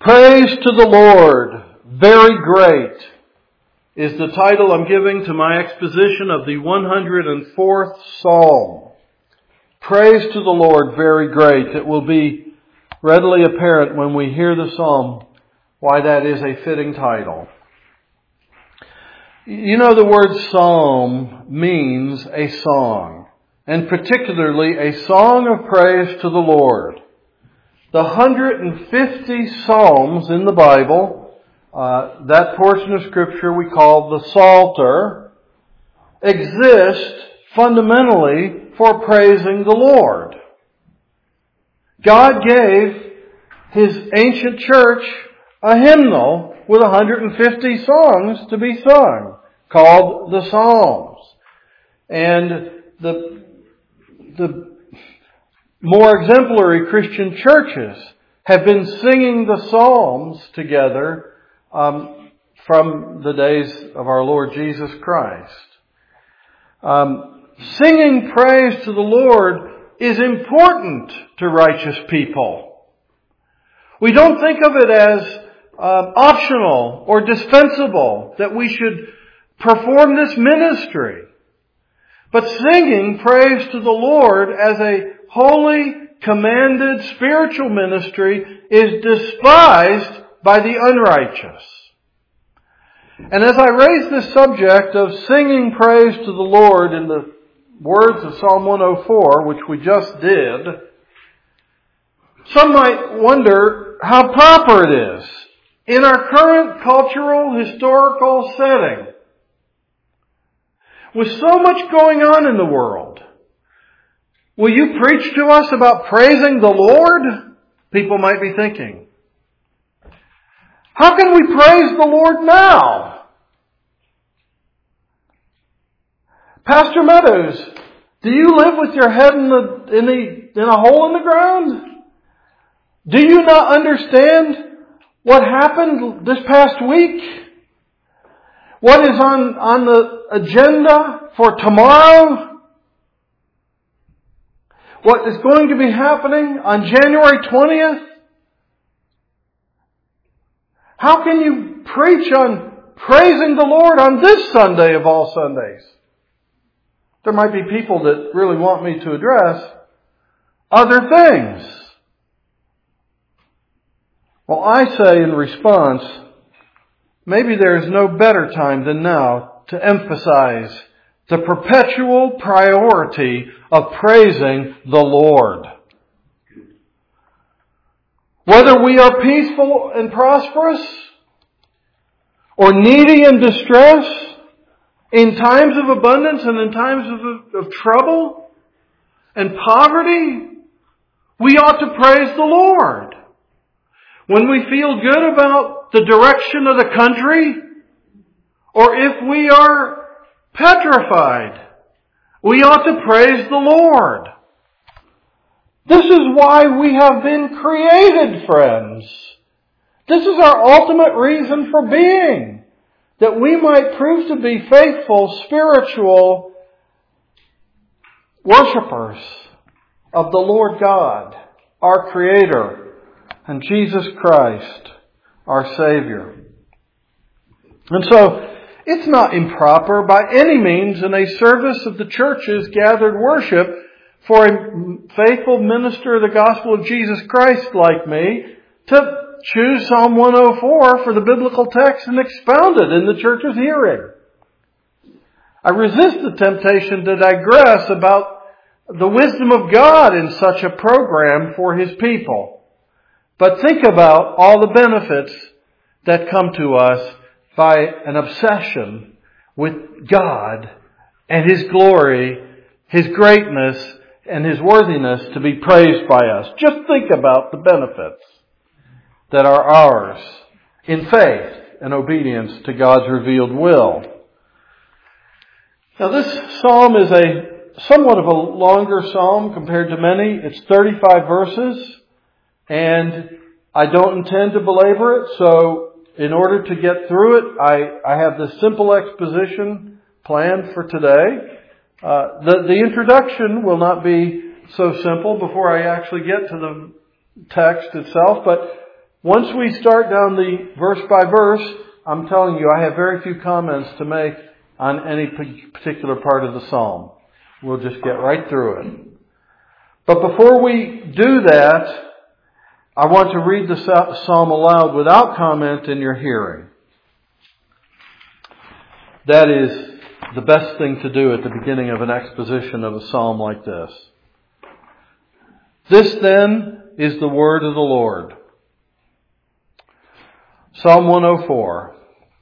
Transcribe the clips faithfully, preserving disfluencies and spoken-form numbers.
Praise to the Lord, very great, is the title I'm giving to my exposition of the one hundred fourth Psalm. Praise to the Lord, very great. It will be readily apparent when we hear the Psalm why that is a fitting title. You know, the word psalm means a song, and particularly a song of praise to the Lord. The one hundred fifty Psalms in the Bible, uh, that portion of Scripture we call the Psalter, exist fundamentally for praising the Lord. God gave His ancient church a hymnal with one hundred fifty songs to be sung, called the Psalms. And the, the more exemplary Christian churches have been singing the Psalms together um, from the days of our Lord Jesus Christ. Um, singing praise to the Lord is important to righteous people. We don't think of it as um, optional or dispensable, that we should perform this ministry. But singing praise to the Lord as a holy, commanded spiritual ministry is despised by the unrighteous. And as I raise this subject of singing praise to the Lord in the words of Psalm one oh four, which we just did, some might wonder how proper it is in our current cultural, historical setting. With so much going on in the world, will you preach to us about praising the Lord? People might be thinking. How can we praise the Lord now? Pastor Meadows, do you live with your head in the in the in a hole in the ground? Do you not understand what happened this past week? What is on, on the agenda for tomorrow? What is going to be happening on January twentieth? How can you preach on praising the Lord on this Sunday of all Sundays? There might be people that really want me to address other things. Well, I say in response, maybe there is no better time than now to emphasize the perpetual priority of praising the Lord. Whether we are peaceful and prosperous, or needy and distress, in times of abundance and in times of, of trouble and poverty, we ought to praise the Lord. When we feel good about the direction of the country, or if we are petrified, we ought to praise the Lord. This is why we have been created, friends. This is our ultimate reason for being, that we might prove to be faithful, spiritual worshipers of the Lord God, our Creator, and Jesus Christ, our Savior. And so, it's not improper by any means in a service of the church's gathered worship for a faithful minister of the gospel of Jesus Christ like me to choose Psalm one oh four for the biblical text and expound it in the church's hearing. I resist the temptation to digress about the wisdom of God in such a program for His people. But think about all the benefits that come to us by an obsession with God and His glory, His greatness, and His worthiness to be praised by us. Just think about the benefits that are ours in faith and obedience to God's revealed will. Now, this psalm is a somewhat of a longer psalm compared to many. It's thirty-five verses, and I don't intend to belabor it, so in order to get through it, I, I have this simple exposition planned for today. Uh, the, the introduction will not be so simple before I actually get to the text itself, but once we start down the verse by verse, I'm telling you, I have very few comments to make on any particular part of the psalm. We'll just get right through it. But before we do that, I want to read the psalm aloud without comment in your hearing. That is the best thing to do at the beginning of an exposition of a psalm like this. This then is the word of the Lord. Psalm one oh four.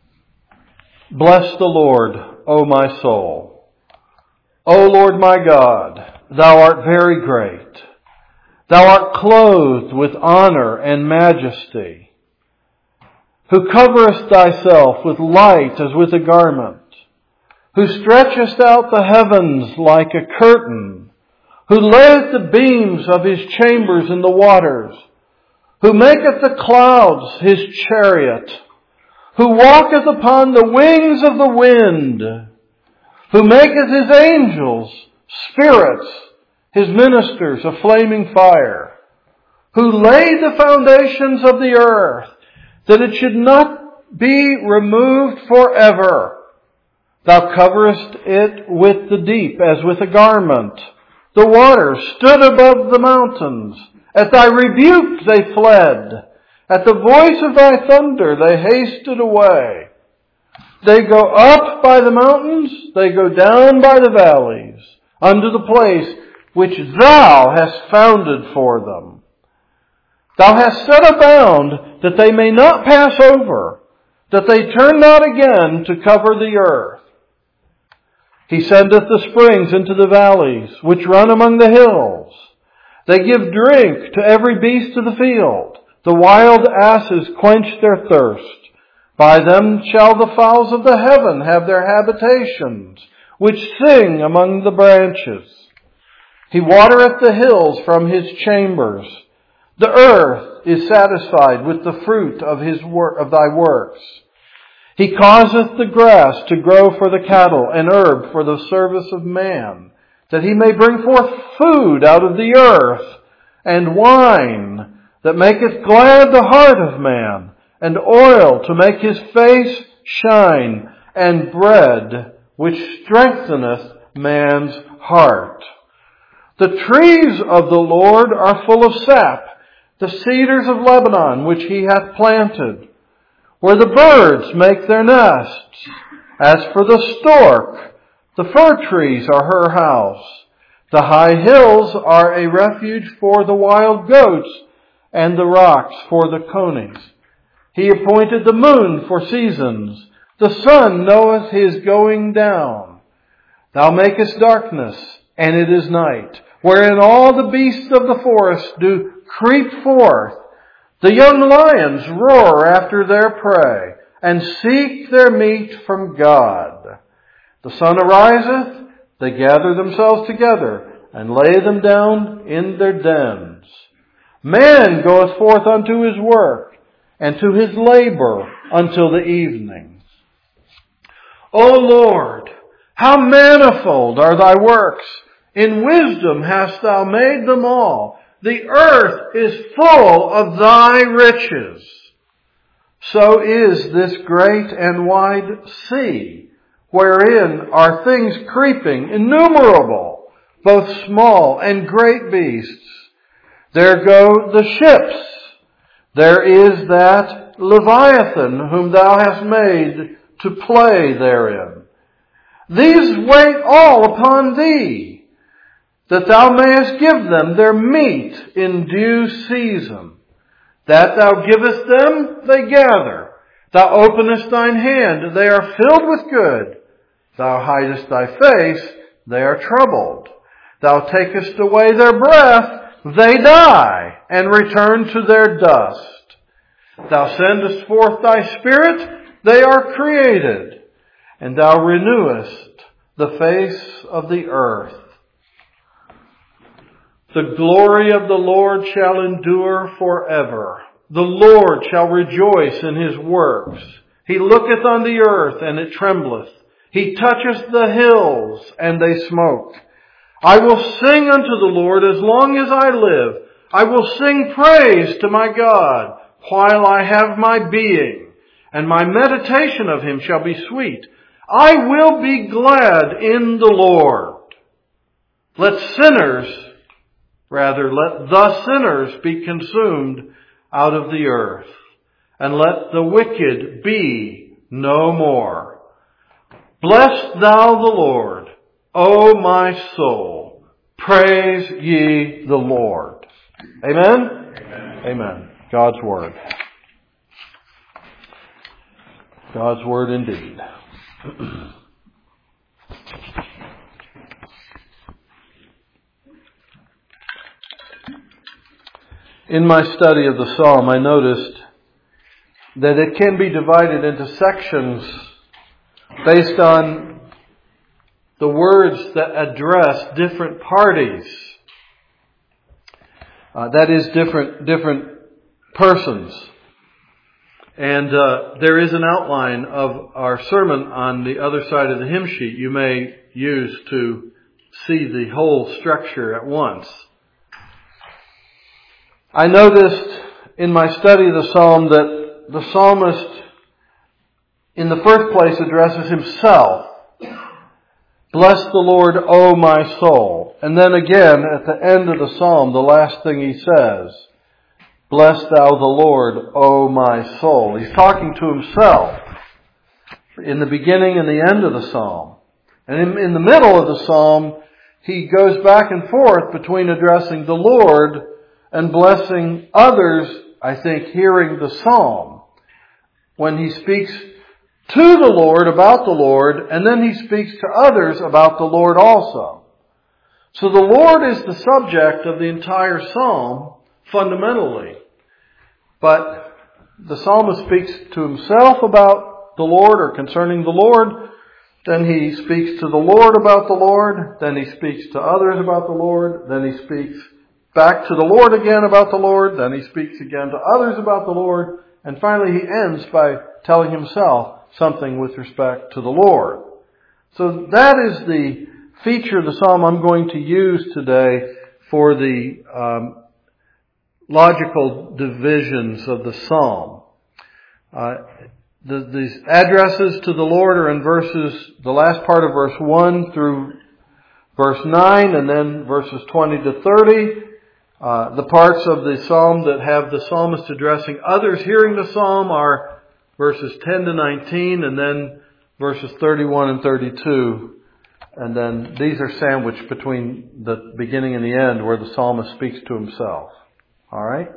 Bless the Lord, O my soul. O Lord my God, thou art very great. Thou art clothed with honor and majesty, who coverest thyself with light as with a garment, who stretchest out the heavens like a curtain, who layeth the beams of his chambers in the waters, who maketh the clouds his chariot, who walketh upon the wings of the wind, who maketh his angels spirits, his ministers a flaming fire, who laid the foundations of the earth, that it should not be removed forever. Thou coverest it with the deep as with a garment. The waters stood above the mountains. At thy rebuke they fled. At the voice of thy thunder they hasted away. They go up by the mountains, they go down by the valleys, unto the place which thou hast founded for them. Thou hast set a bound that they may not pass over, that they turn not again to cover the earth. He sendeth the springs into the valleys, which run among the hills. They give drink to every beast of the field. The wild asses quench their thirst. By them shall the fowls of the heaven have their habitations, which sing among the branches. He watereth the hills from his chambers. The earth is satisfied with the fruit of his wor- of thy works. He causeth the grass to grow for the cattle, and herb for the service of man, that he may bring forth food out of the earth, and wine that maketh glad the heart of man, and oil to make his face shine, and bread which strengtheneth man's heart. The trees of the Lord are full of sap, the cedars of Lebanon which he hath planted, where the birds make their nests. As for the stork, the fir trees are her house. The high hills are a refuge for the wild goats, and the rocks for the conies. He appointed the moon for seasons. The sun knoweth his going down. Thou makest darkness, and it is night, wherein all the beasts of the forest do creep forth. The young lions roar after their prey, and seek their meat from God. The sun ariseth, they gather themselves together, and lay them down in their dens. Man goeth forth unto his work, and to his labor until the evening. O Lord, how manifold are thy works! In wisdom hast thou made them all. The earth is full of thy riches. So is this great and wide sea, wherein are things creeping innumerable, both small and great beasts. There go the ships. There is that Leviathan whom thou hast made to play therein. These wait all upon thee, that thou mayest give them their meat in due season. That thou givest them, they gather. Thou openest thine hand, they are filled with good. Thou hidest thy face, they are troubled. Thou takest away their breath, they die, and return to their dust. Thou sendest forth thy Spirit, they are created, and thou renewest the face of the earth. The glory of the Lord shall endure forever. The Lord shall rejoice in his works. He looketh on the earth, and it trembleth. He toucheth the hills, and they smoke. I will sing unto the Lord as long as I live. I will sing praise to my God, while I have my being, and my meditation of him shall be sweet. I will be glad in the Lord. Let sinners, rather, let the sinners be consumed out of the earth, and let the wicked be no more. Bless thou the Lord, O my soul. Praise ye the Lord. Amen? Amen. Amen. God's Word. God's Word indeed. In my study of the Psalm, I noticed that it can be divided into sections based on the words that address different parties. Uh, that is, different different persons. And uh, there is an outline of our sermon on the other side of the hymn sheet you may use to see the whole structure at once. I noticed in my study of the Psalm that the psalmist in the first place addresses himself. Bless the Lord, O my soul. And then again, at the end of the Psalm, the last thing he says, bless thou the Lord, O my soul. He's talking to himself in the beginning and the end of the Psalm. And in, in the middle of the Psalm, he goes back and forth between addressing the Lord and blessing others, I think, hearing the Psalm. When he speaks to the Lord about the Lord, and then he speaks to others about the Lord also. So the Lord is the subject of the entire Psalm, fundamentally. But the psalmist speaks to himself about the Lord or concerning the Lord. Then he speaks to the Lord about the Lord. Then he speaks to others about the Lord. Then he speaks back to the Lord again about the Lord. Then he speaks again to others about the Lord. And finally he ends by telling himself something with respect to the Lord. So that is the feature of the psalm I'm going to use today for the um, logical divisions of the psalm. Uh, the, these addresses to the Lord are in verses, the last part of verse one through verse nine, and then verses twenty to thirty. Uh, the parts of the psalm that have the psalmist addressing others hearing the psalm are verses ten to nineteen, and then verses thirty-one and thirty-two. And then these are sandwiched between the beginning and the end where the psalmist speaks to himself. Alright?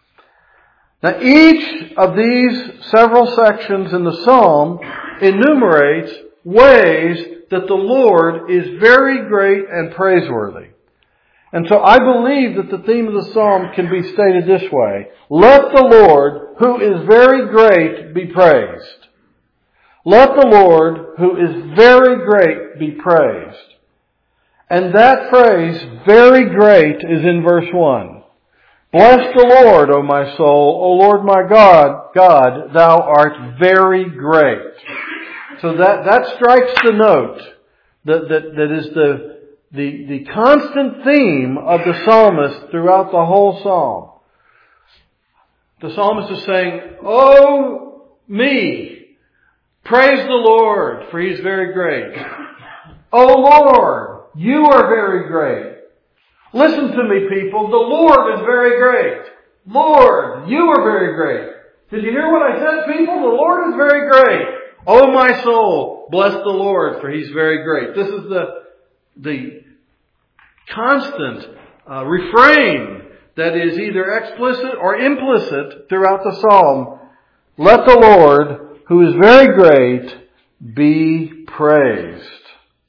Now each of these several sections in the psalm enumerates ways that the Lord is very great and praiseworthy. And so I believe that the theme of the psalm can be stated this way. Let the Lord, who is very great, be praised. Let the Lord, who is very great, be praised. And that phrase, very great, is in verse one. Bless the Lord, O my soul. O Lord my God, God, thou art very great. So that, that strikes the note that, that, that is the The, the constant theme of the psalmist throughout the whole psalm. The psalmist is saying, Oh, me, praise the Lord, for He's very great. Oh Lord, you are very great. Listen to me, people, the Lord is very great. Lord, you are very great. Did you hear what I said, people? The Lord is very great. Oh my soul, bless the Lord, for He's very great. This is the The constant uh, refrain that is either explicit or implicit throughout the psalm. Let the Lord, who is very great, be praised.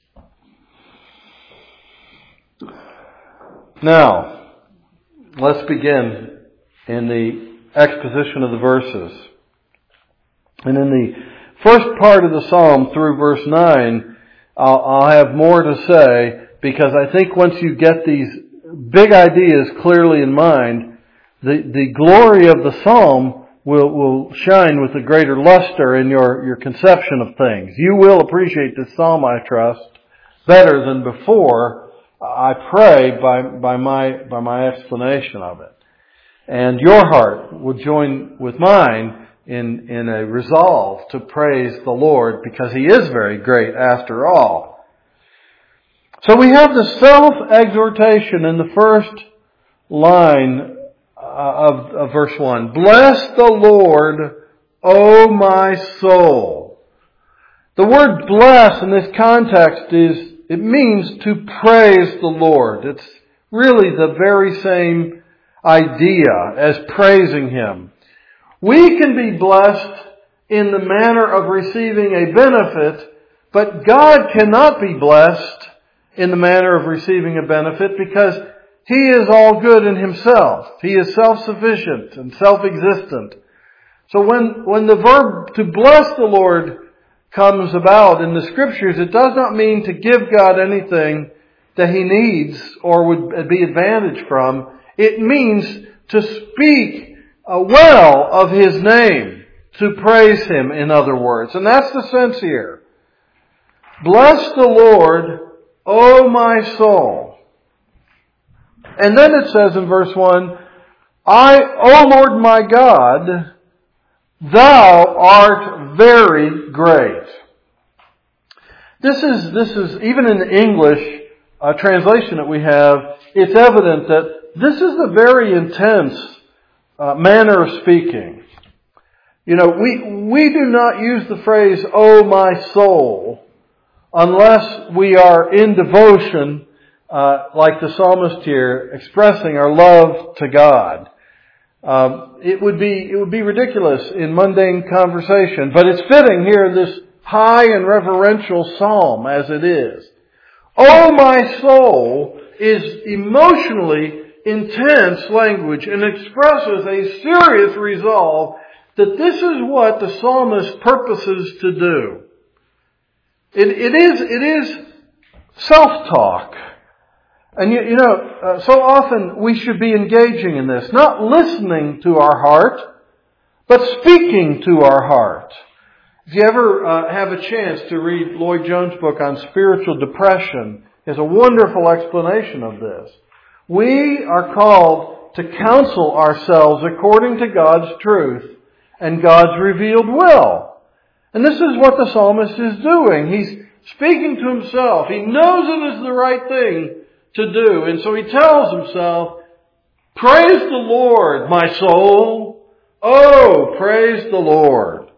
Now, let's begin in the exposition of the verses. And in the first part of the psalm through verse nine, I'll, I'll have more to say, because I think once you get these big ideas clearly in mind, the, the glory of the psalm will, will shine with a greater luster in your, your conception of things. You will appreciate this psalm, I trust, better than before, I pray, by, by my, by my explanation of it. and your heart will join with mine in, in a resolve to praise the Lord, because He is very great after all. So we have the self-exhortation in the first line of, of verse one. Bless the Lord, O my soul. The word bless in this context is, it means to praise the Lord. It's really the very same idea as praising Him. We can be blessed in the manner of receiving a benefit, but God cannot be blessed in the manner of receiving a benefit, because He is all good in Himself. He is self-sufficient and self-existent. So when, when the verb to bless the Lord comes about in the Scriptures, it does not mean to give God anything that He needs or would be advantaged from. It means to speak uh, well of His name, to praise Him, in other words. And that's the sense here. Bless the Lord, O my soul. And then it says in verse one, I, O Lord my God, Thou art very great. This is, this is, even in the English uh, translation that we have, it's evident that this is a very intense uh, manner of speaking. You know, we, we do not use the phrase, O my soul, unless we are in devotion, uh, like the psalmist here, expressing our love to God. Um, it would be it would be ridiculous in mundane conversation, but it's fitting here in this high and reverential psalm as it is. Oh, my soul is emotionally intense language and expresses a serious resolve that this is what the psalmist purposes to do. It, it is it is self-talk. And you, you know, uh, so often we should be engaging in this, not listening to our heart, but speaking to our heart. If you ever uh, have a chance to read Lloyd Jones' book on spiritual depression, he has a wonderful explanation of this. We are called to counsel ourselves according to God's truth and God's revealed will. And this is what the psalmist is doing. He's speaking to himself. He knows it is the right thing to do. And so he tells himself, praise the Lord, my soul. Oh, praise the Lord.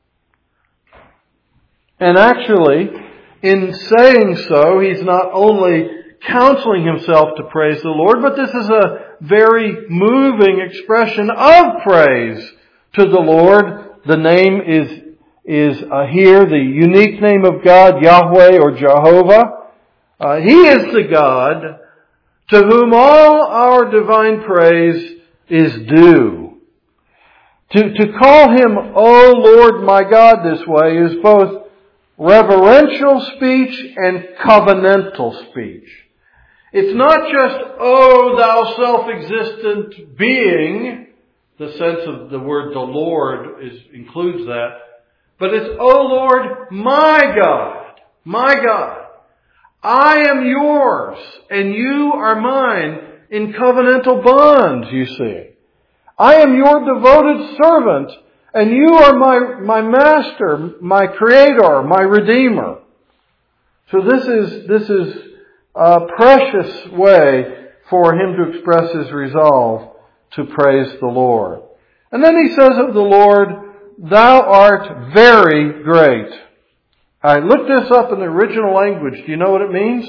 And actually, in saying so, he's not only counseling himself to praise the Lord, but this is a very moving expression of praise to the Lord. The name is, is uh, here, the unique name of God, Yahweh or Jehovah. Uh, he is the God to whom all our divine praise is due. To, to call Him, O Lord my God, this way is both reverential speech and covenantal speech. It's not just, O thou self-existent being, the sense of the word the Lord is, includes that, but it's, O Lord my God, my God. I am yours, and you are mine in covenantal bonds, you see. I am your devoted servant, and you are my, my master, my creator, my redeemer. So this is, this is a precious way for him to express his resolve to praise the Lord. And then he says of the Lord, Thou art very great. I looked this up in the original language. Do you know what it means?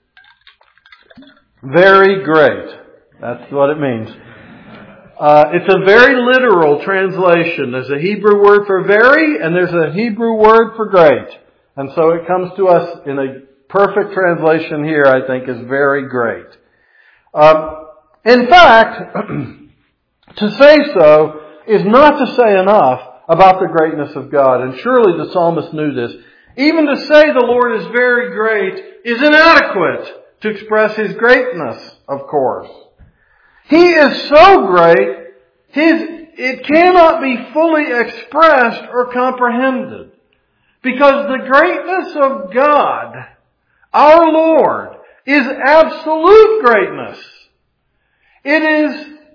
Very great. That's what it means. Uh, it's a very literal translation. There's a Hebrew word for very, and there's a Hebrew word for great. And so it comes to us in a perfect translation here, I think, is very great. Um, in fact, to say so is not to say enough about the greatness of God. And surely the psalmist knew this. Even to say the Lord is very great is inadequate to express His greatness, of course. He is so great, His, it cannot be fully expressed or comprehended. Because the greatness of God, our Lord, is absolute greatness. It is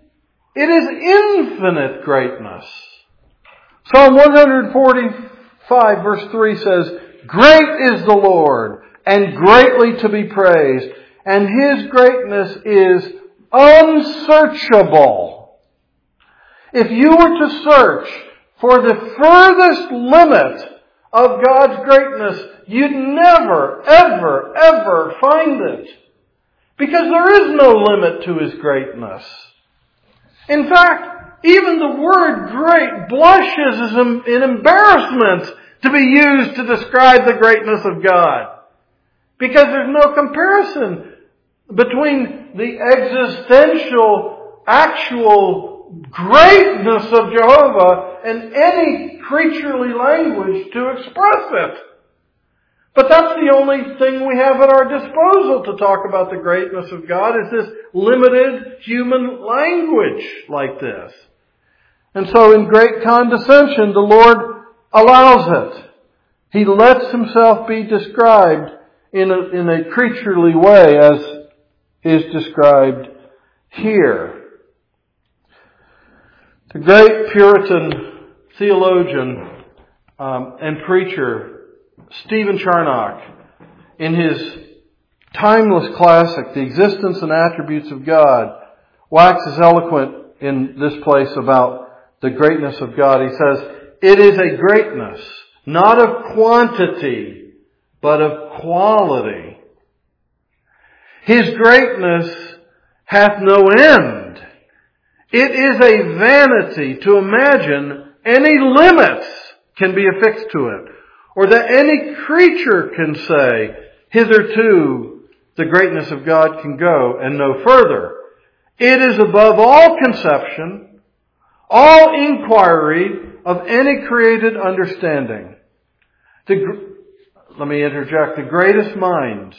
It is infinite greatness. Psalm one forty-five verse three says, "Great is the Lord, and greatly to be praised, and His greatness is unsearchable." If you were to search for the furthest limit of God's greatness, you'd never, ever, ever find it. Because there is no limit to His greatness. In fact, even the word great blushes as an embarrassment to be used to describe the greatness of God. Because there's no comparison between the existential, actual greatness of Jehovah and any creaturely language to express it. But that's the only thing we have at our disposal to talk about the greatness of God, is this limited human language like this. And so in great condescension, the Lord allows it. He lets Himself be described in a, in a creaturely way as is described here. The great Puritan theologian um, and preacher Stephen Charnock, in his timeless classic, The Existence and Attributes of God, waxes eloquent in this place about the greatness of God. He says, "It is a greatness, not of quantity, but of quality. His greatness hath no end. It is a vanity to imagine any limits can be affixed to it, or that any creature can say, hitherto the greatness of God can go and no further. It is above all conception, all inquiry of any created understanding." The, let me interject, the greatest minds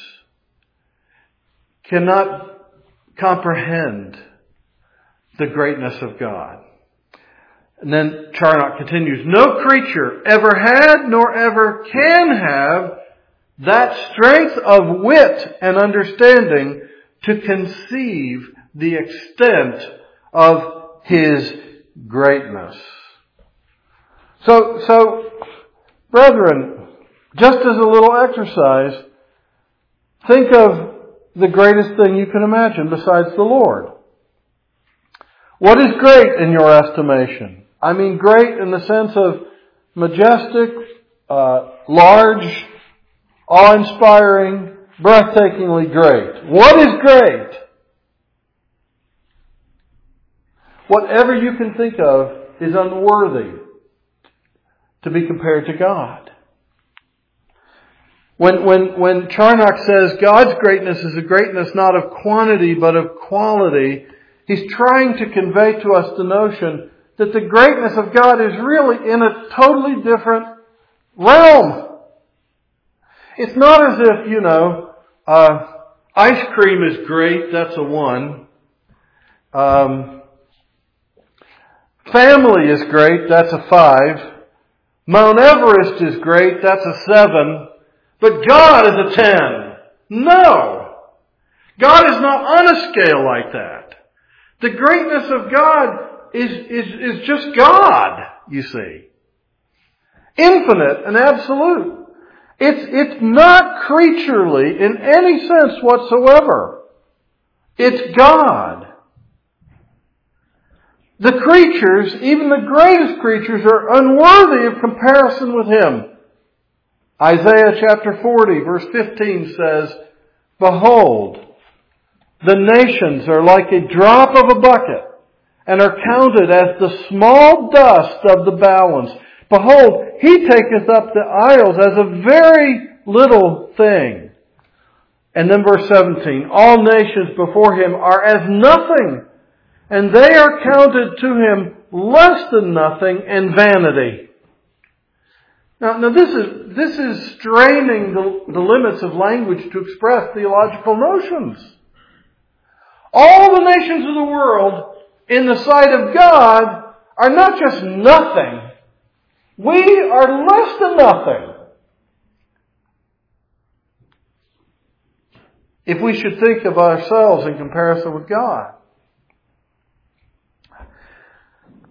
cannot comprehend the greatness of God. And then Charnock continues, "No creature ever had nor ever can have that strength of wit and understanding to conceive the extent of His greatness." So, so, brethren, just as a little exercise, think of the greatest thing you can imagine besides the Lord. What is great in your estimation? I mean great in the sense of majestic, uh, large, awe-inspiring, breathtakingly great. What is great? Whatever you can think of is unworthy to be compared to God. When, when, when Charnock says God's greatness is a greatness not of quantity but of quality, he's trying to convey to us the notion that the greatness of God is really in a totally different realm. It's not as if, you know, uh, ice cream is great, that's a one. Um, family is great, that's a five. Mount Everest is great, that's a seven. But God is a ten. No! God is not on a scale like that. The greatness of God is, is, is just God, you see. Infinite and absolute. It's, it's not creaturely in any sense whatsoever. It's God. The creatures, even the greatest creatures, are unworthy of comparison with Him. Isaiah chapter forty verse fifteen says, "Behold, the nations are like a drop of a bucket, and are counted as the small dust of the balance. Behold, He taketh up the isles as a very little thing." And then verse seventeen, "All nations before Him are as nothing, and they are counted to Him less than nothing and vanity." Now, now this is this is straining the, the limits of language to express theological notions. All the nations of the world, in the sight of God, are not just nothing. We are less than nothing. If we should think of ourselves in comparison with God.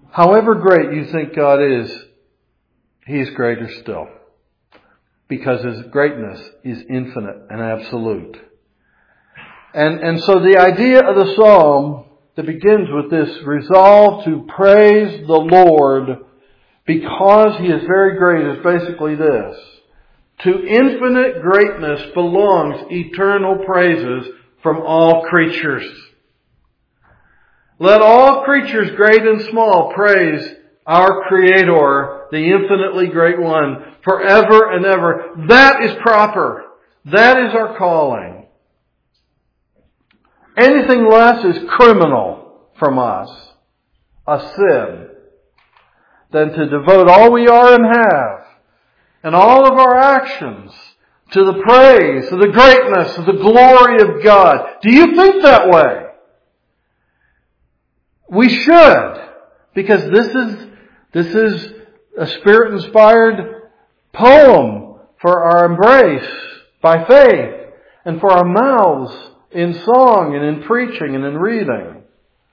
however great you think God is, He is greater still. Because His greatness is infinite and absolute. And, and so the idea of the psalm that begins with this resolve to praise the Lord because He is very great is basically this. To infinite greatness belongs eternal praises from all creatures. Let all creatures, great and small, praise our Creator, the infinitely great One, forever and ever. That is proper. That is our calling. Anything less is criminal from us, a sin, than to devote all we are and have, and all of our actions, to the praise, to the greatness, to the glory of God. Do you think that way? We should, because this is this is a Spirit-inspired poem for our embrace by faith, and for our mouths in song and in preaching and in reading.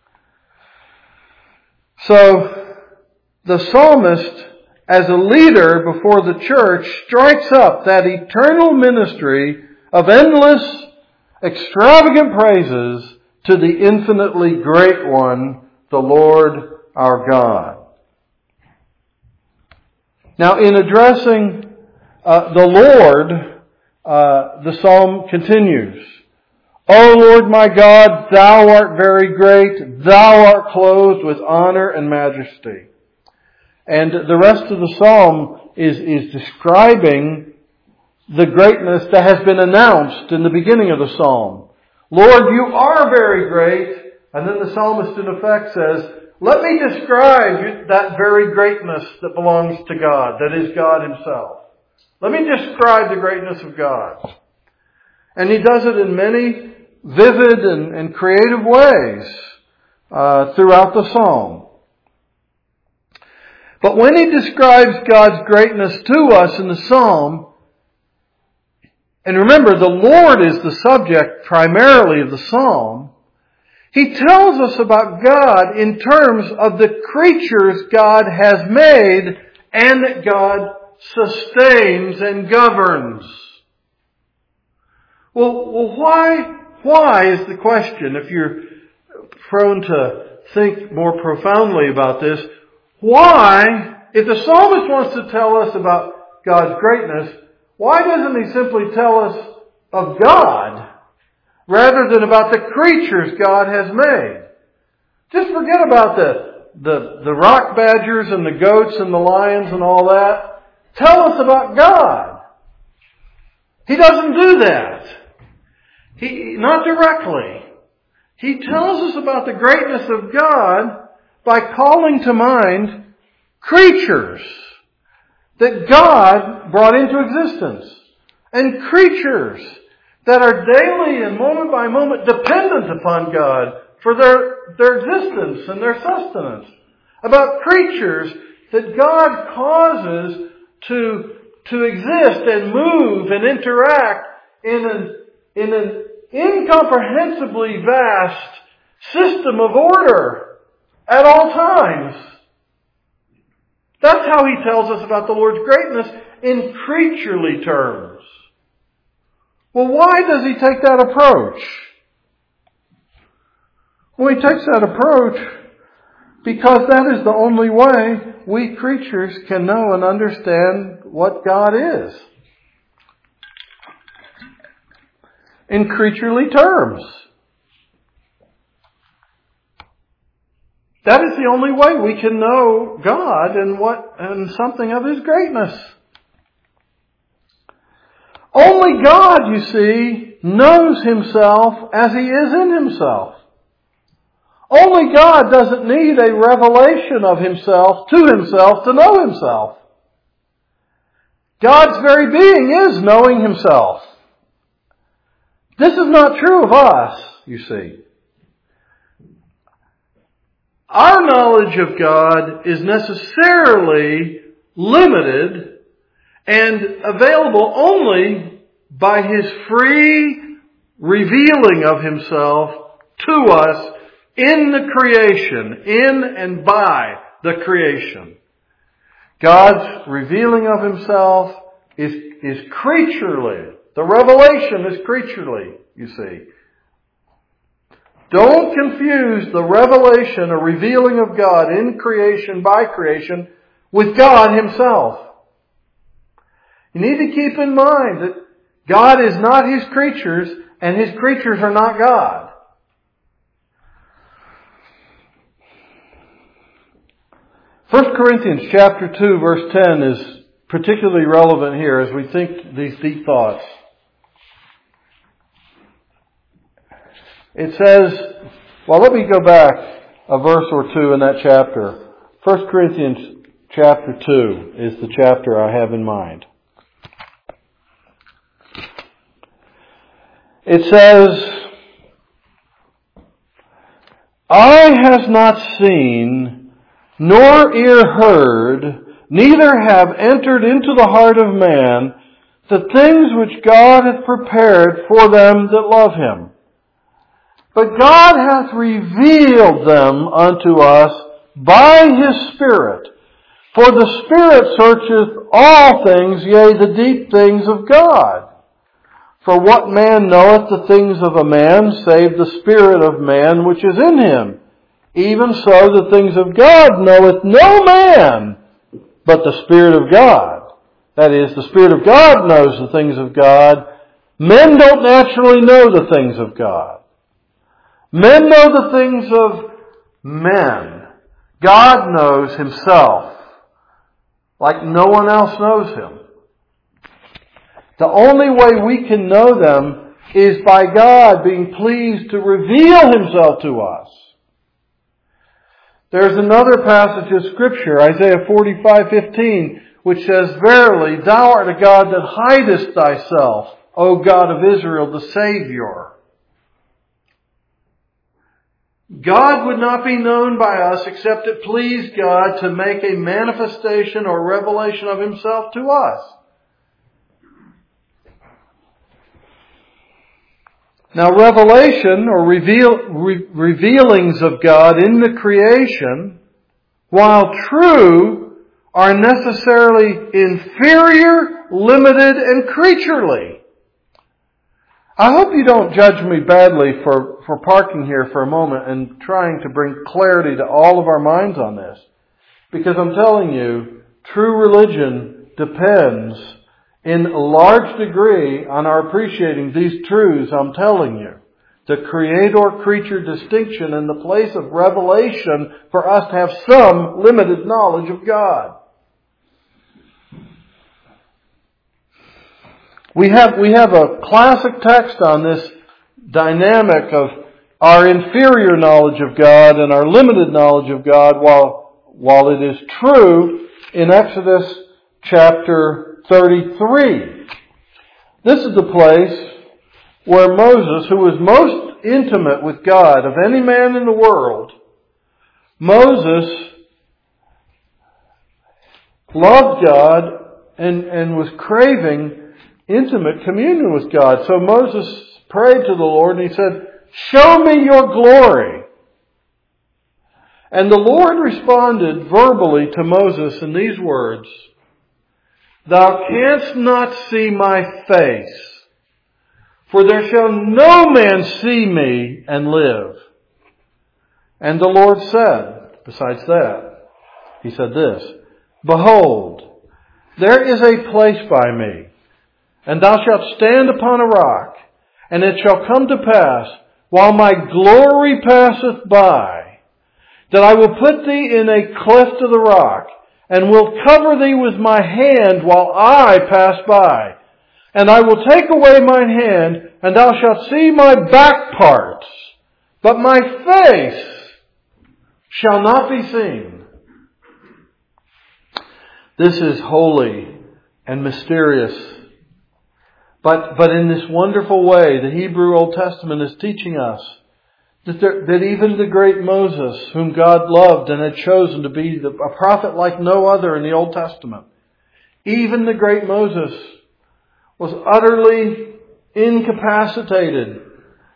So, the psalmist, as a leader before the church, strikes up that eternal ministry of endless, extravagant praises to the infinitely great One, the Lord our God. Now, in addressing uh, the Lord, uh, the psalm continues. O Lord my God, Thou art very great. Thou art clothed with honor and majesty. And the rest of the psalm is, is describing the greatness that has been announced in the beginning of the psalm. Lord, You are very great. And then the psalmist in effect says, let me describe that very greatness that belongs to God, that is God Himself. Let me describe the greatness of God. And he does it in many vivid and, and creative ways uh, throughout the psalm. But when he describes God's greatness to us in the psalm, and remember, the Lord is the subject primarily of the psalm, he tells us about God in terms of the creatures God has made and that God sustains and governs. Well, well why, why is the question, if you're prone to think more profoundly about this, why, if the psalmist wants to tell us about God's greatness, why doesn't he simply tell us of God rather than about the creatures God has made? Just forget about the, the, the rock badgers and the goats and the lions and all that. Tell us about God. He doesn't do that. He, not directly. He tells us about the greatness of God by calling to mind creatures that God brought into existence. And creatures that are daily and moment by moment dependent upon God for their, their existence and their sustenance. About creatures that God causes to, to exist and move and interact in an, in an incomprehensibly vast system of order at all times. That's how he tells us about the Lord's greatness in creaturely terms. Well, why does he take that approach? Well, he takes that approach because that is the only way we creatures can know and understand what God is. In creaturely terms. That is the only way we can know God and what and something of His greatness. Only God, you see, knows Himself as He is in Himself. Only God doesn't need a revelation of Himself to Himself to know Himself. God's very being is knowing Himself. This is not true of us, you see. Our knowledge of God is necessarily limited and available only by His free revealing of Himself to us in the creation, in and by the creation. God's revealing of Himself is, is creaturely. The revelation is creaturely, you see. Don't confuse the revelation or revealing of God in creation by creation with God Himself. You need to keep in mind that God is not His creatures and His creatures are not God. First Corinthians chapter two verse ten is particularly relevant here as we think these deep thoughts. It says, well, let me go back a verse or two in that chapter. First Corinthians chapter two is the chapter I have in mind. It says, eye has not seen, nor ear heard, neither have entered into the heart of man the things which God hath prepared for them that love Him. But God hath revealed them unto us by His Spirit. For the Spirit searcheth all things, yea, the deep things of God. For what man knoweth the things of a man, save the spirit of man which is in him? Even so the things of God knoweth no man, but the Spirit of God. That is, the Spirit of God knows the things of God. Men don't naturally know the things of God. Men know the things of men. God knows Himself like no one else knows Him. The only way we can know them is by God being pleased to reveal Himself to us. There's another passage of Scripture, Isaiah forty-five fifteen, which says, verily, thou art a God that hidest thyself, O God of Israel, the Savior. God would not be known by us except it pleased God to make a manifestation or revelation of Himself to us. Now, revelation or reveal, re, revealings of God in the creation, while true, are necessarily inferior, limited, and creaturely. I hope you don't judge me badly for, for parking here for a moment and trying to bring clarity to all of our minds on this. Because I'm telling you, true religion depends in a large degree on our appreciating these truths I'm telling you. The creator-creature distinction in the place of revelation for us to have some limited knowledge of God. We have, we have a classic text on this dynamic of our inferior knowledge of God and our limited knowledge of God, while, while it is true in Exodus chapter thirty-three. This is the place where Moses, who was most intimate with God of any man in the world, Moses loved God and, and was craving intimate communion with God. So Moses prayed to the Lord and he said, show me your glory. And the Lord responded verbally to Moses in these words, thou canst not see my face, for there shall no man see me and live. And the Lord said, besides that, He said this, behold, there is a place by me, and thou shalt stand upon a rock, and it shall come to pass, while my glory passeth by, that I will put thee in a cleft of the rock, and will cover thee with my hand while I pass by. And I will take away mine hand, and thou shalt see my back parts, but my face shall not be seen. This is holy and mysterious. But, but in this wonderful way, the Hebrew Old Testament is teaching us that, there, that even the great Moses, whom God loved and had chosen to be the, a prophet like no other in the Old Testament, even the great Moses was utterly incapacitated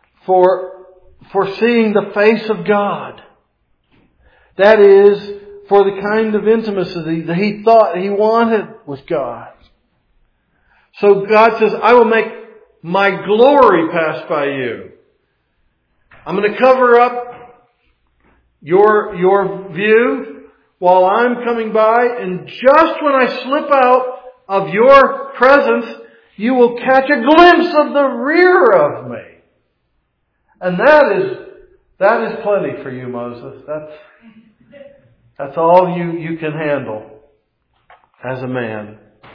for, for seeing the face of God. That is, for the kind of intimacy that he thought he wanted with God. So God says, I will make my glory pass by you. I'm going to cover up your, your view while I'm coming by, and just when I slip out of your presence, you will catch a glimpse of the rear of me. And that is, that is plenty for you, Moses. That's, that's all you, you can handle as a man.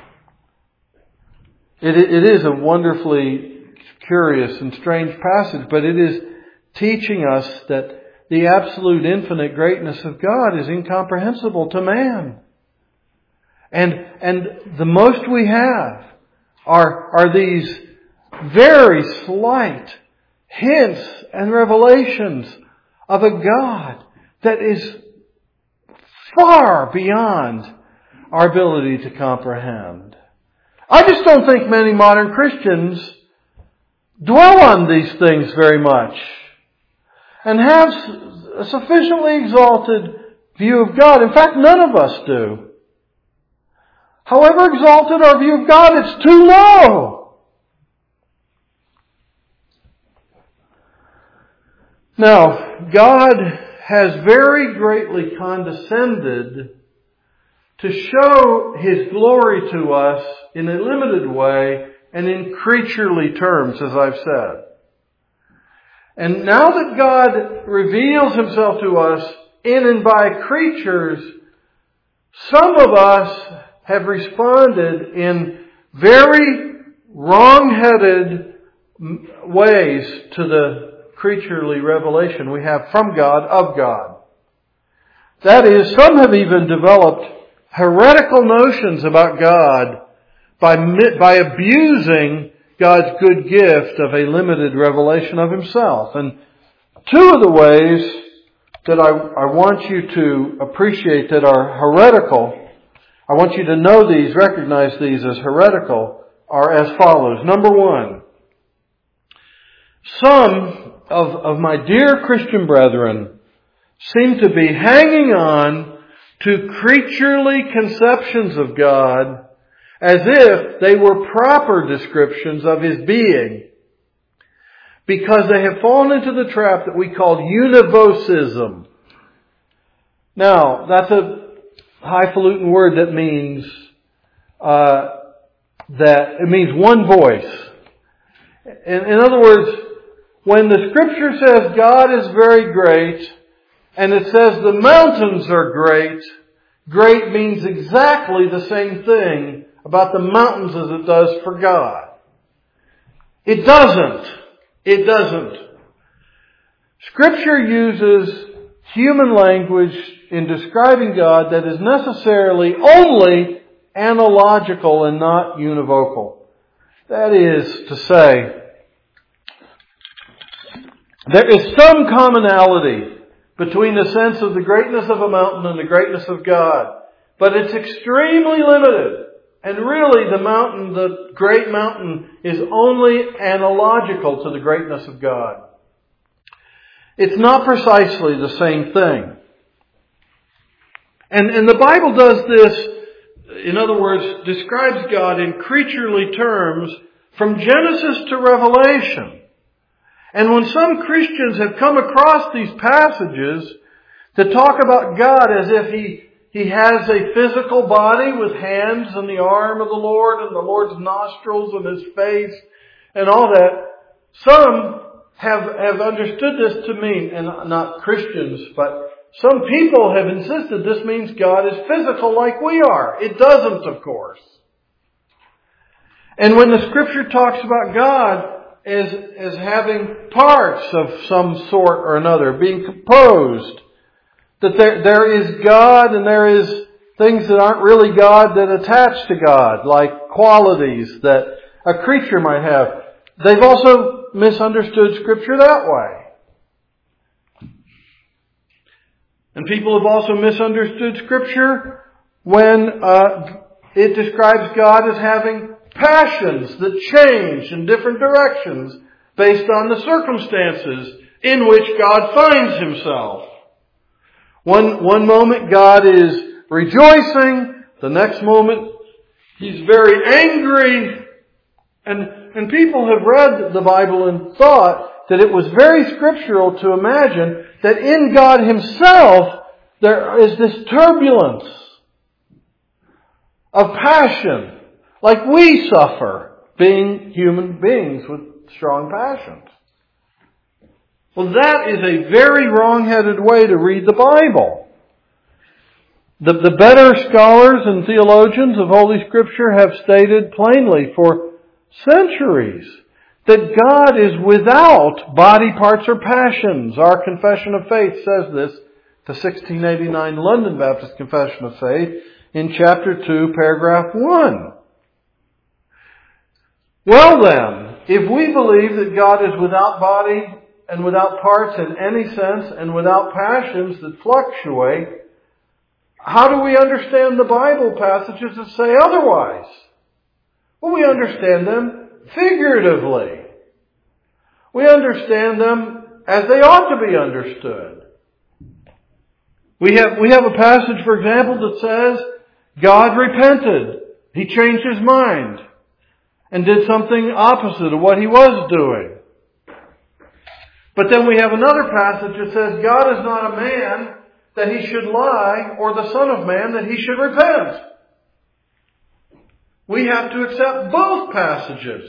It, it is a wonderfully curious and strange passage, but it is teaching us that the absolute infinite greatness of God is incomprehensible to man. And, and the most we have are, are these very slight hints and revelations of a God that is far beyond our ability to comprehend. I just don't think many modern Christians dwell on these things very much and have a sufficiently exalted view of God. In fact, none of us do. However exalted our view of God, it's too low. Now, God has very greatly condescended to show His glory to us in a limited way and in creaturely terms, as I've said. And now that God reveals Himself to us in and by creatures, some of us have responded in very wrong-headed ways to the creaturely revelation we have from God, of God. That is, some have even developed heretical notions about God by, by abusing God's good gift of a limited revelation of Himself. And two of the ways that I, I want you to appreciate that are heretical, I want you to know these, recognize these as heretical, are as follows. Number one, some of, of my dear Christian brethren seem to be hanging on to creaturely conceptions of God as if they were proper descriptions of His being, because they have fallen into the trap that we call univocism. Now, that's a highfalutin word that means uh, that it means one voice. In, in other words, when the Scripture says God is very great, and it says the mountains are great, great means exactly the same thing about the mountains as it does for God. It doesn't. It doesn't. Scripture uses human language in describing God that is necessarily only analogical and not univocal. That is to say, there is some commonality between the sense of the greatness of a mountain and the greatness of God, but it's extremely limited. And really, the mountain, the great mountain, is only analogical to the greatness of God. It's not precisely the same thing. And, and the Bible does this, in other words, describes God in creaturely terms from Genesis to Revelation. And when some Christians have come across these passages to talk about God as if He He has a physical body with hands and the arm of the Lord and the Lord's nostrils and His face and all that, some have, have understood this to mean, and not Christians, but some people have insisted this means God is physical like we are. It doesn't, of course. And when the Scripture talks about God as, as having parts of some sort or another, being composed, that there, there is God and there is things that aren't really God that attach to God, like qualities that a creature might have. They've also misunderstood Scripture that way. And people have also misunderstood Scripture when uh, it describes God as having passions that change in different directions based on the circumstances in which God finds Himself. One, one moment God is rejoicing. The next moment He's very angry. And, and people have read the Bible and thought that it was very scriptural to imagine that in God Himself there is this turbulence of passion, like we suffer, being human beings with strong passions. Well, that is a very wrong-headed way to read the Bible. The, the better scholars and theologians of Holy Scripture have stated plainly for centuries that God is without body parts or passions. Our Confession of Faith says this, the sixteen eighty-nine London Baptist Confession of Faith, in chapter two, paragraph one. Well then, if we believe that God is without body and without parts in any sense and without passions that fluctuate, how do we understand the Bible passages that say otherwise? Well, we understand them figuratively. We understand them as they ought to be understood. We have, we have a passage, for example, that says God repented. He changed His mind and did something opposite of what He was doing. But then we have another passage that says God is not a man that He should lie, or the Son of Man that He should repent. We have to accept both passages.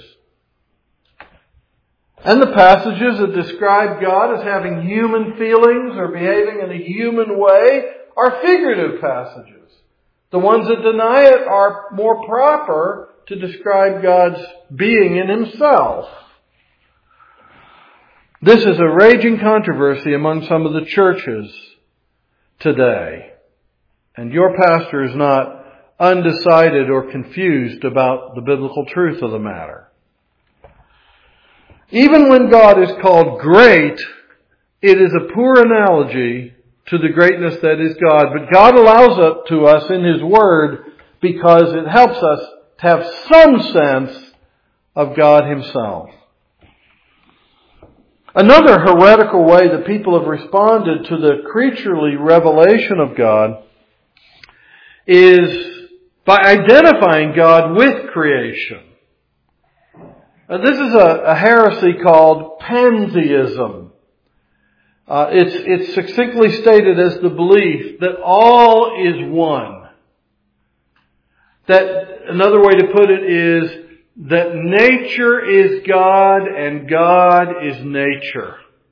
And the passages that describe God as having human feelings or behaving in a human way are figurative passages. The ones that deny it are more proper to describe God's being in Himself. This is a raging controversy among some of the churches today. And your pastor is not undecided or confused about the biblical truth of the matter. Even when God is called great, it is a poor analogy to the greatness that is God. But God allows it to us in His Word because it helps us to have some sense of God Himself. Another heretical way that people have responded to the creaturely revelation of God is by identifying God with creation. Now, this is a, a heresy called pantheism. Uh, it's, it's succinctly stated as the belief that all is one. That, another way to put it is that nature is God and God is nature.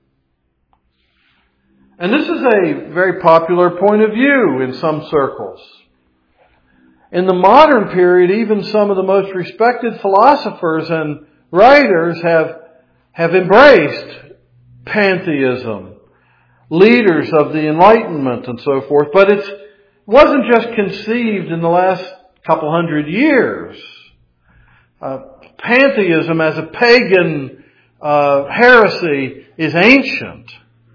And this is a very popular point of view in some circles. In the modern period, even some of the most respected philosophers and writers have, have embraced pantheism. Leaders of the Enlightenment and so forth. But it wasn't just conceived in the last couple hundred years. Uh, pantheism as a pagan uh, heresy is ancient.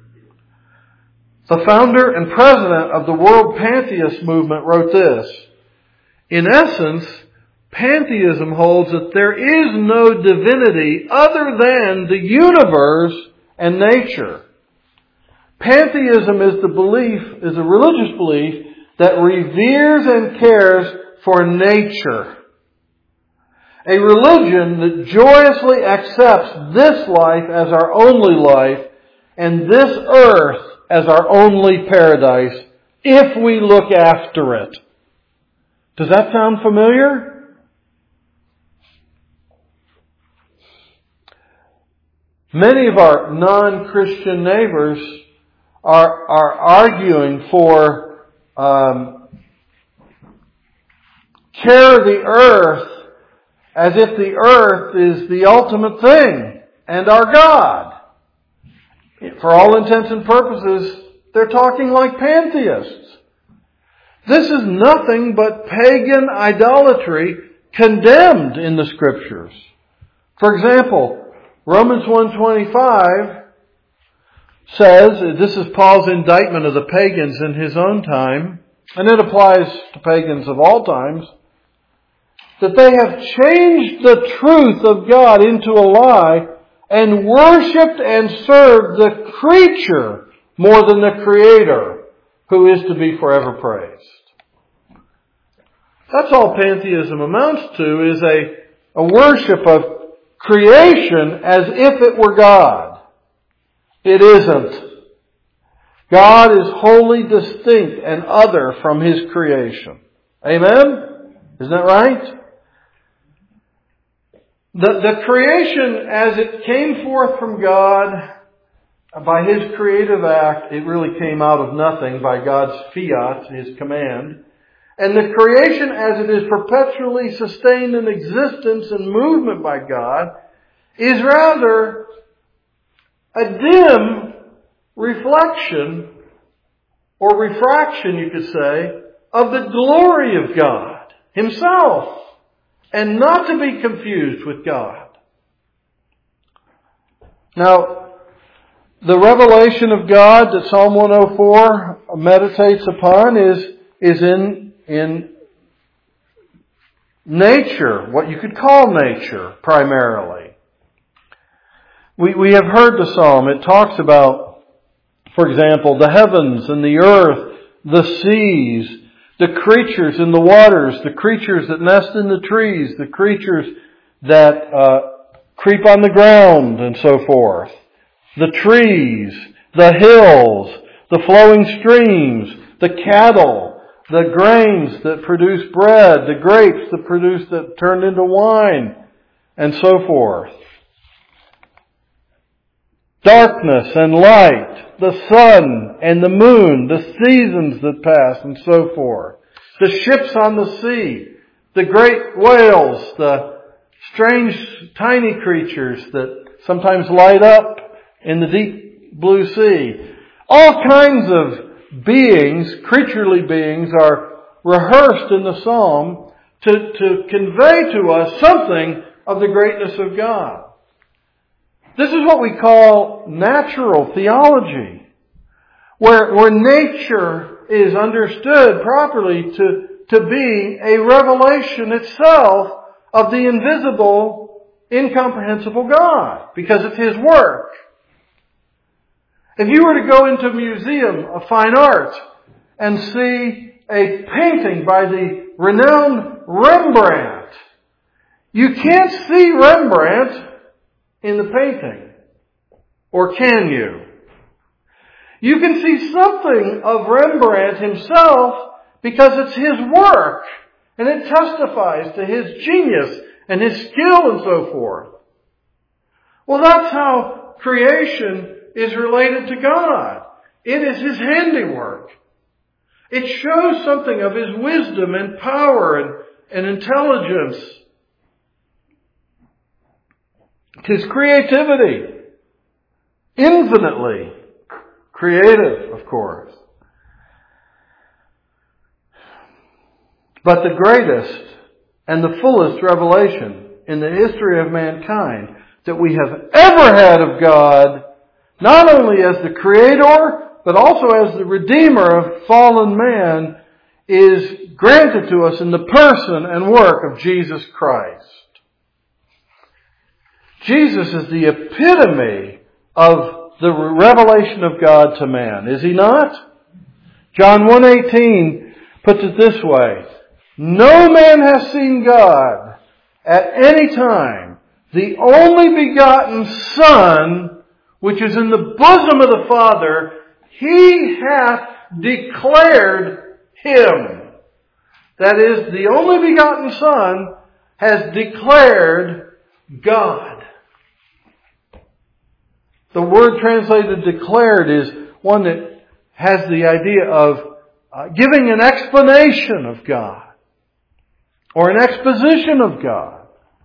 The founder and president of the World Pantheist Movement wrote this: in essence, pantheism holds that there is no divinity other than the universe and nature. Pantheism is the belief, is a religious belief that reveres and cares for nature. A religion that joyously accepts this life as our only life and this earth as our only paradise if we look after it. Does that sound familiar? Many of our non-Christian neighbors are, are arguing for um, care of the earth as if the earth is the ultimate thing and our God. For all intents and purposes, they're talking like pantheists. This is nothing but pagan idolatry condemned in the Scriptures. For example, Romans one twenty-five says, this is Paul's indictment of the pagans in his own time, and it applies to pagans of all times, that they have changed the truth of God into a lie and worshipped and served the creature more than the Creator, who is to be forever praised. That's all pantheism amounts to, is a, a worship of creation as if it were God. It isn't. God is wholly distinct and other from His creation. Amen? Isn't that right? The, the creation as it came forth from God by His creative act, it really came out of nothing by God's fiat, His command. And the creation as it is perpetually sustained in existence and movement by God is rather a dim reflection or refraction, you could say, of the glory of God Himself, and not to be confused with God. Now, the revelation of God that Psalm one oh four meditates upon is, is in, in nature, what you could call nature, primarily. We, we have heard the psalm. It talks about, for example, the heavens and the earth, the seas, the creatures in the waters, the creatures that nest in the trees, the creatures that uh, creep on the ground, and so forth. The trees, the hills, the flowing streams, the cattle, the grains that produce bread, the grapes that produce that turned into wine, and so forth. Darkness and light, the sun and the moon, the seasons that pass, and so forth. The ships on the sea, the great whales, the strange tiny creatures that sometimes light up in the deep blue sea. All kinds of beings, creaturely beings, are rehearsed in the psalm to, to convey to us something of the greatness of God. This is what we call natural theology, where, where nature is understood properly to, to be a revelation itself of the invisible, incomprehensible God, because it's His work. If you were to go into a museum of fine art and see a painting by the renowned Rembrandt, you can't see Rembrandt in the painting. Or can you? You can see something of Rembrandt himself because it's his work, and it testifies to his genius and his skill and so forth. Well, that's how creation is related to God. It is His handiwork. It shows something of His wisdom and power and, and intelligence. His creativity. Infinitely creative, of course. But the greatest and the fullest revelation in the history of mankind that we have ever had of God, not only as the Creator, but also as the Redeemer of fallen man, is granted to us in the person and work of Jesus Christ. Jesus is the epitome of the revelation of God to man, is He not? John one eighteen puts it this way: no man has seen God at any time. The only begotten Son, which is in the bosom of the Father, He hath declared Him. That is, the only begotten Son has declared God. The word translated declared is one that has the idea of uh, giving an explanation of God or an exposition of God.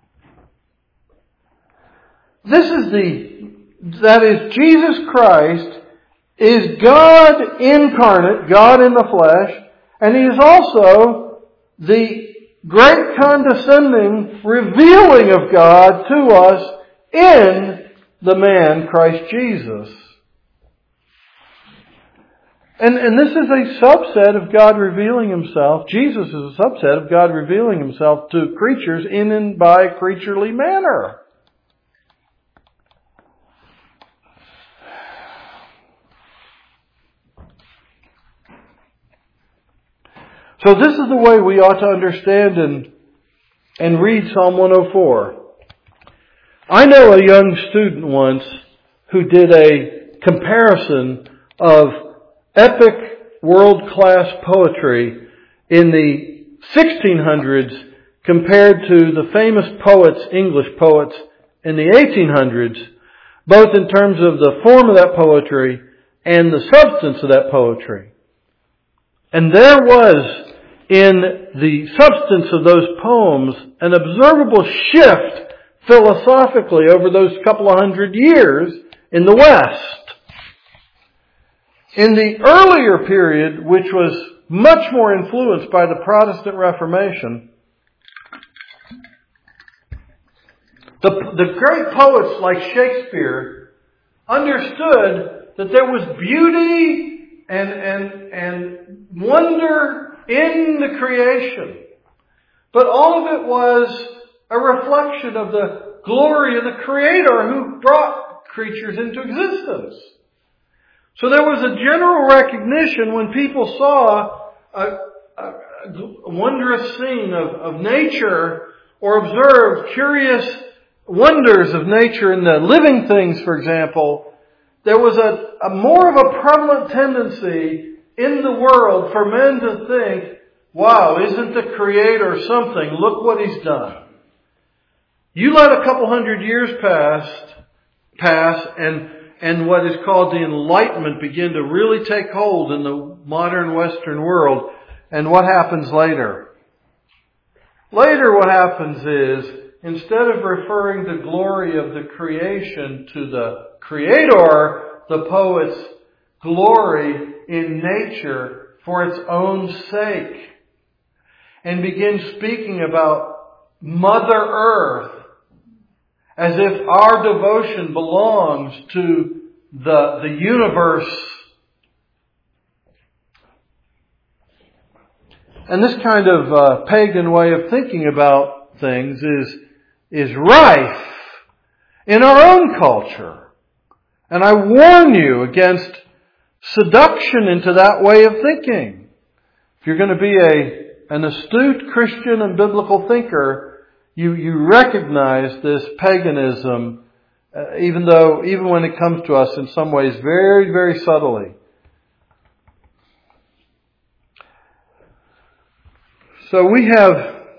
This is the, that is, Jesus Christ is God incarnate, God in the flesh, and He is also the great condescending revealing of God to us in the man, Christ Jesus. And, and this is a subset of God revealing Himself. Jesus is a subset of God revealing Himself to creatures in and by a creaturely manner. So this is the way we ought to understand and, and read Psalm one oh four. I know a young student once who did a comparison of epic world-class poetry in the sixteen hundreds compared to the famous poets, English poets, in the eighteen hundreds, both in terms of the form of that poetry and the substance of that poetry. And there was, in the substance of those poems, an observable shift philosophically over those couple of hundred years in the West. In the earlier period, which was much more influenced by the Protestant Reformation, the, the great poets like Shakespeare understood that there was beauty and, and, and wonder in the creation. But all of it was a reflection of the glory of the Creator who brought creatures into existence. So there was a general recognition when people saw a, a, a wondrous scene of, of nature or observed curious wonders of nature in the living things, for example, there was a, a more of a prevalent tendency in the world for men to think, wow, isn't the Creator something? Look what He's done. You let a couple hundred years pass, pass and, and what is called the Enlightenment begin to really take hold in the modern Western world. And what happens later? Later what happens is, instead of referring the glory of the creation to the Creator, the poets glory in nature for its own sake and begin speaking about Mother Earth as if our devotion belongs to the, the universe. And this kind of uh, pagan way of thinking about things is, is rife in our own culture. And I warn you against seduction into that way of thinking. If you're going to be a, an astute Christian and biblical thinker, You, you recognize this paganism, uh, even though, even when it comes to us in some ways very, very subtly. So we have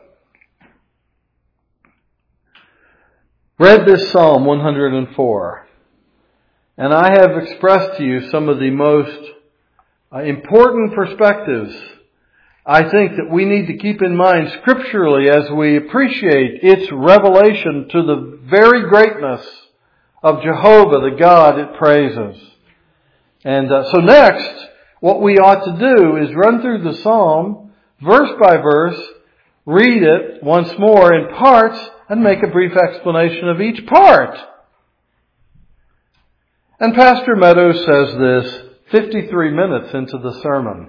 read this Psalm one oh four, and I have expressed to you some of the most uh, important perspectives I think that we need to keep in mind scripturally as we appreciate its revelation to the very greatness of Jehovah, the God it praises. And uh, so next, what we ought to do is run through the Psalm, verse by verse, read it once more in parts, and make a brief explanation of each part. And Pastor Meadows says this fifty-three minutes into the sermon.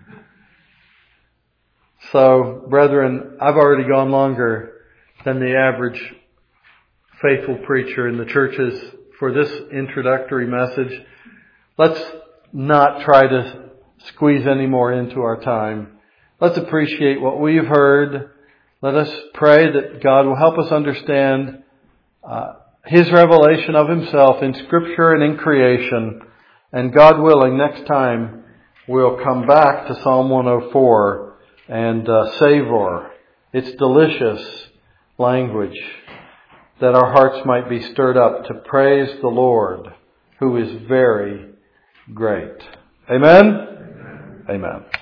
So, brethren, I've already gone longer than the average faithful preacher in the churches for this introductory message. Let's not try to squeeze any more into our time. Let's appreciate what we've heard. Let us pray that God will help us understand uh, His revelation of Himself in Scripture and in creation. And God willing, next time we'll come back to Psalm one oh four and uh, savor its delicious language, that our hearts might be stirred up to praise the Lord, who is very great. Amen? Amen. Amen.